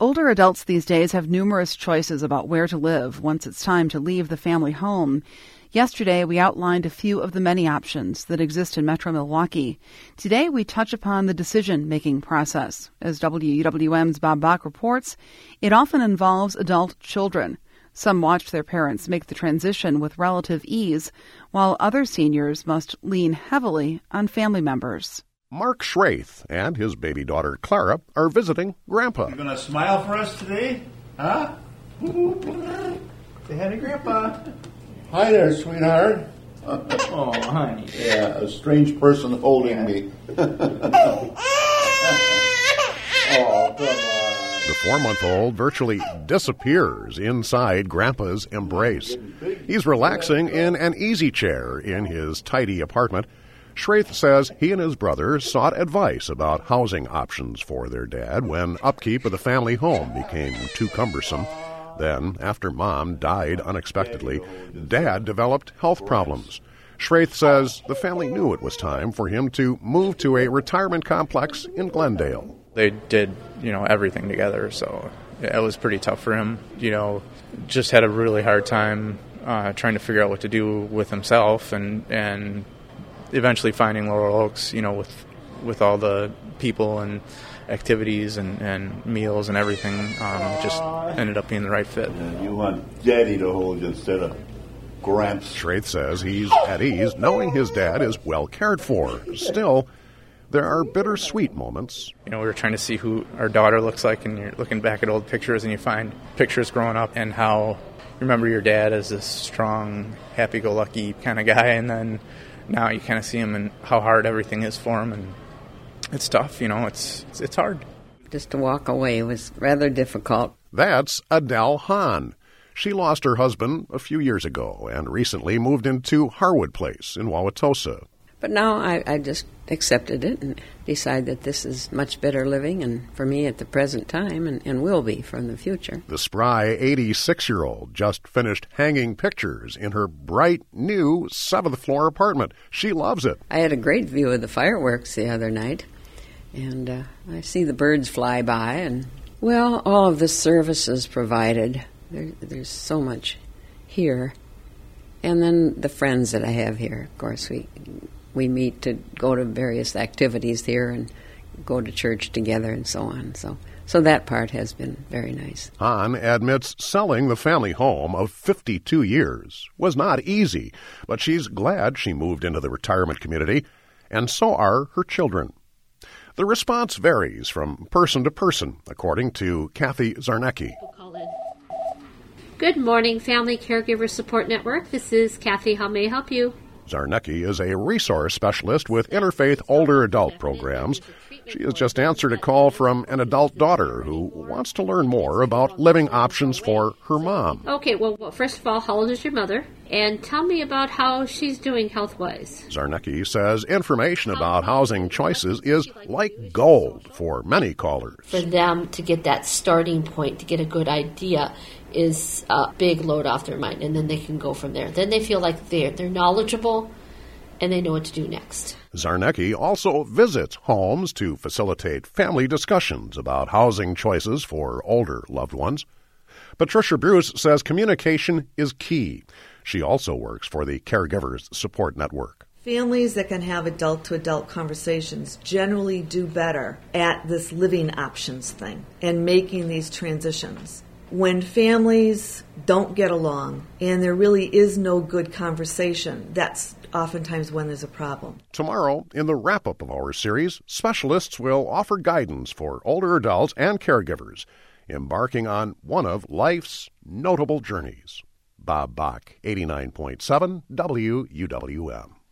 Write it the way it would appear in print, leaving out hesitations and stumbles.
Older adults these days have numerous choices about where to live once it's time to leave the family home. Yesterday, we outlined a few of the many options that exist in Metro Milwaukee. Today, we touch upon the decision-making process. As WUWM's Bob Bach reports, it often involves adult children. Some watch their parents make the transition with relative ease, while other seniors must lean heavily on family members. Mark Schraith and his baby daughter Clara are visiting Grandpa. You gonna smile for us today? Huh? Say hi to Grandpa. Hi there, sweetheart. Oh, honey. Yeah, a strange person holding me. Oh, come on. The 4-month-old virtually disappears inside Grandpa's embrace. He's relaxing in an easy chair in his tidy apartment. Schraith says he and his brother sought advice about housing options for their dad when upkeep of the family home became too cumbersome. Then, after Mom died unexpectedly, Dad developed health problems. Schraith says the family knew it was time for him to move to a retirement complex in Glendale. They did, everything together, so it was pretty tough for him. Just had a really hard time trying to figure out what to do with himself and eventually finding Laurel Oaks, with all the people and activities and meals and everything, just ended up being the right fit. Yeah, you want Daddy to hold you instead of Gramps. Schraith says he's at ease knowing his dad is well cared for. Still, there are bittersweet moments. We were trying to see who our daughter looks like, and you're looking back at old pictures and you find pictures growing up and how you remember your dad as this strong, happy-go-lucky kind of guy, and then now you kind of see him and how hard everything is for him, and it's tough, it's hard. Just to walk away was rather difficult. That's Adele Hahn. She lost her husband a few years ago and recently moved into Harwood Place in Wauwatosa. But now I just accepted it and decided that this is much better living and for me at the present time and will be from the future. The spry 86-year-old just finished hanging pictures in her bright new 7th-floor apartment. She loves it. I had a great view of the fireworks the other night, and I see the birds fly by, and, all of the services provided. There's so much here. And then the friends that I have here, of course, we meet to go to various activities here and go to church together and so on. So that part has been very nice. Hahn admits selling the family home of 52 years was not easy, but she's glad she moved into the retirement community, and so are her children. The response varies from person to person, according to Kathy Zarnecki. Good morning, Family Caregiver Support Network. This is Kathy. How may I help you? Zarnecki is a resource specialist with Interfaith Older Adult Programs. She has just answered a call from an adult daughter who wants to learn more about living options for her mom. Okay, well, first of all, how old is your mother? And tell me about how she's doing health-wise. Zarnecki says information about housing choices is like gold for many callers. For them to get that starting point, to get a good idea, is a big load off their mind, and then they can go from there. Then they feel like they're knowledgeable and they know what to do next. Zarnecki also visits homes to facilitate family discussions about housing choices for older loved ones. Patricia Bruce says communication is key. She also works for the Caregivers Support Network. Families that can have adult-to-adult conversations generally do better at this living options thing and making these transitions. When families don't get along and there really is no good conversation, that's oftentimes when there's a problem. Tomorrow, in the wrap-up of our series, specialists will offer guidance for older adults and caregivers embarking on one of life's notable journeys. Bob Bach, 89.7 WUWM.